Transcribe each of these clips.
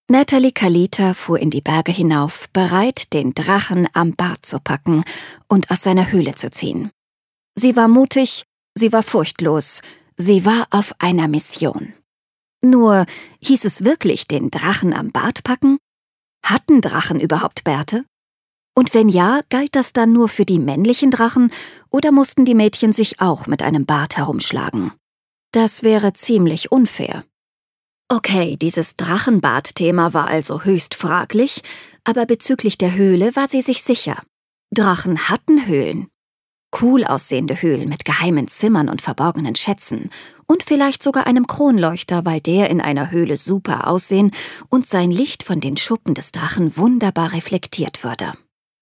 Natalie Kalita fuhr in die Berge hinauf, bereit, den Drachen am Bart zu packen und aus seiner Höhle zu ziehen. Sie war mutig, sie war furchtlos, sie war auf einer Mission. Nur, hieß es wirklich den Drachen am Bart packen? Hatten Drachen überhaupt Bärte? Und wenn ja, galt das dann nur für die männlichen Drachen oder mussten die Mädchen sich auch mit einem Bart herumschlagen? Das wäre ziemlich unfair. Okay, dieses Drachenbart-Thema war also höchst fraglich, aber bezüglich der Höhle war sie sich sicher. Drachen hatten Höhlen. Cool aussehende Höhlen mit geheimen Zimmern und verborgenen Schätzen und vielleicht sogar einem Kronleuchter, weil der in einer Höhle super aussehen und sein Licht von den Schuppen des Drachen wunderbar reflektiert würde.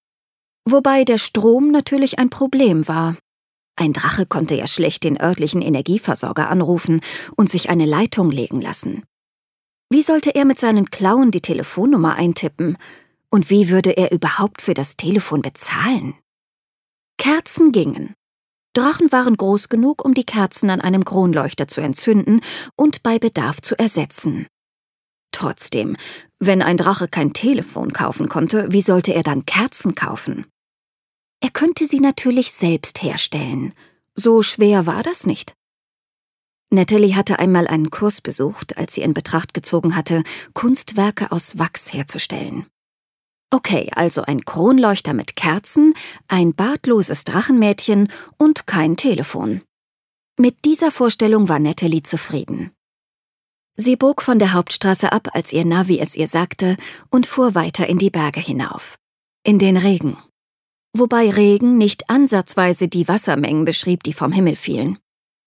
Wobei der Strom natürlich ein Problem war. Ein Drache konnte ja schlecht den örtlichen Energieversorger anrufen und sich eine Leitung legen lassen. Wie sollte er mit seinen Klauen die Telefonnummer eintippen? Und wie würde er überhaupt für das Telefon bezahlen? Kerzen gingen. Drachen waren groß genug, um die Kerzen an einem Kronleuchter zu entzünden und bei Bedarf zu ersetzen. Trotzdem, wenn ein Drache kein Telefon kaufen konnte, wie sollte er dann Kerzen kaufen? Er könnte sie natürlich selbst herstellen. So schwer war das nicht. Natalie hatte einmal einen Kurs besucht, als sie in Betracht gezogen hatte, Kunstwerke aus Wachs herzustellen. Okay, also ein Kronleuchter mit Kerzen, ein bartloses Drachenmädchen und kein Telefon. Mit dieser Vorstellung war Natalie zufrieden. Sie bog von der Hauptstraße ab, als ihr Navi es ihr sagte, und fuhr weiter in die Berge hinauf. In den Regen. Wobei Regen nicht ansatzweise die Wassermengen beschrieb, die vom Himmel fielen.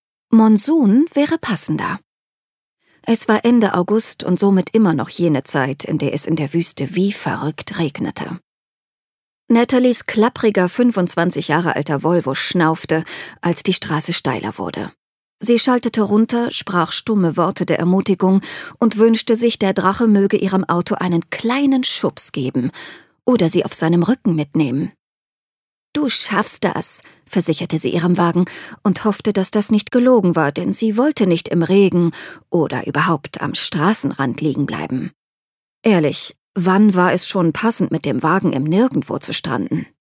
Monsun wäre passender. Es war Ende August und somit immer noch jene Zeit, in der es in der Wüste wie verrückt regnete. Natalies klappriger 25 Jahre alter Volvo schnaufte, als die Straße steiler wurde. Sie schaltete runter, sprach stumme Worte der Ermutigung und wünschte sich, der Drache möge ihrem Auto einen kleinen Schubs geben oder sie auf seinem Rücken mitnehmen. »Du schaffst das«, versicherte sie ihrem Wagen und hoffte, dass das nicht gelogen war, denn sie wollte nicht im Regen oder überhaupt am Straßenrand liegen bleiben. Ehrlich, wann war es schon passend, mit dem Wagen im Nirgendwo zu stranden?